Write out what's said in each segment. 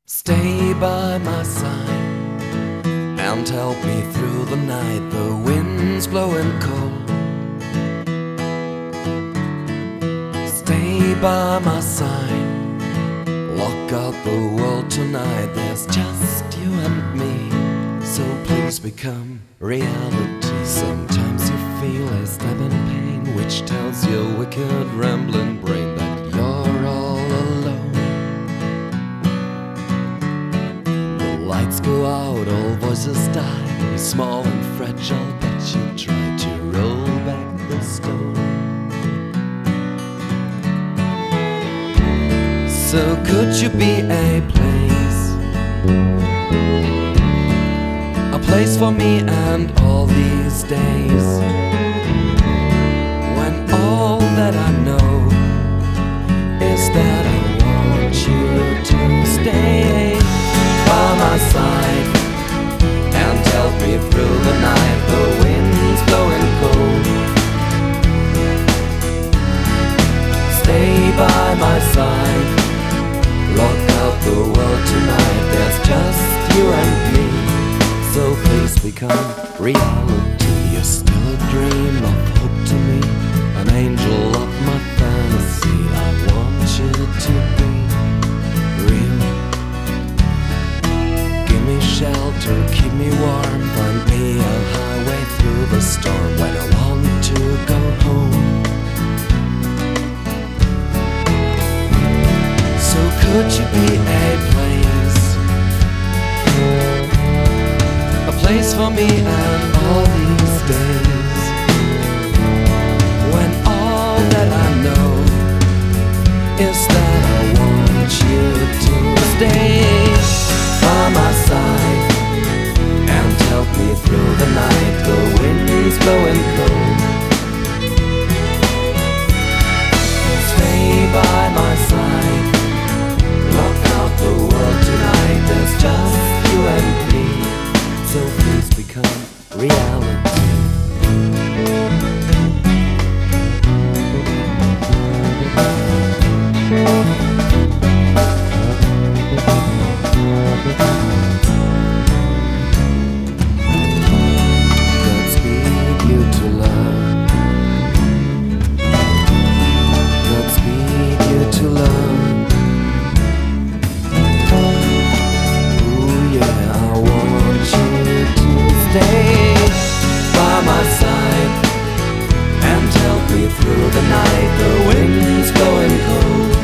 Stay by my side and help me through the night. The wind's blowing cold. Stay by my side, lock out the world tonight. There's just you and me, so please become reality. Sometimes you feel a stabbing pain, which tells your wicked rambling brain that you're all alone. The lights go out, all voices die. You're small and fragile, but you try to roll back the stone. So could you be a place for me and all these days, when all that I know is that I want you to stay by my side and help me through the night. The wind's blowing cold. Stay by my side, lock out the world tonight. There's just you and me, so please become reality. You're still a dream of hope to me, an angel of my fantasy. I want you to be real. Give me shelter, keep me warm, find me a highway through the storm when I want to go home. So could you be a place for me and all these days, when all that I know is that I want you to stay by my side and help me through the night. The wind's blowing cold. Stay by my side, lock out the world tonight. There's just you and me, so please become reality. Godspeed you to love. Godspeed you to love. Stay by my side and help me through the night. The wind's blowing cold.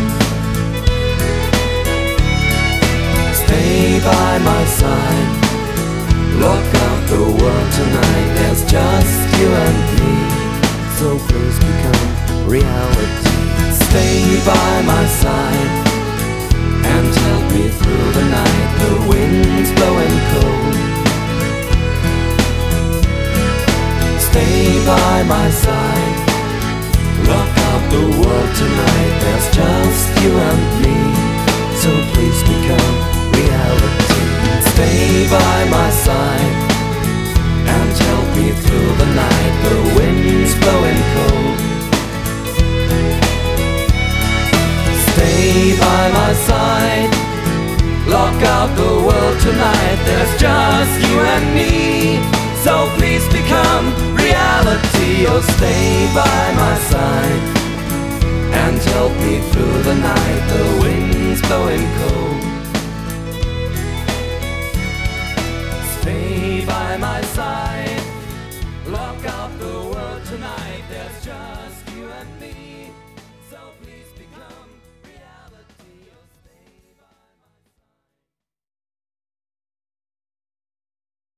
Stay by my side, lock out the world tonight. There's just you and me, so please become reality. Stay by my side and help me through the night. The wind's blowing cold. Stay by my side, lock out the world tonight. There's just you and me, so please become reality. Stay by my side and help me through the night. The wind's blowing cold. Stay by my side, lock out the world tonight. There's just you and me, so please become reality. Oh, stay by my side and help me through the night. The wind's blowing cold. Stay by my side.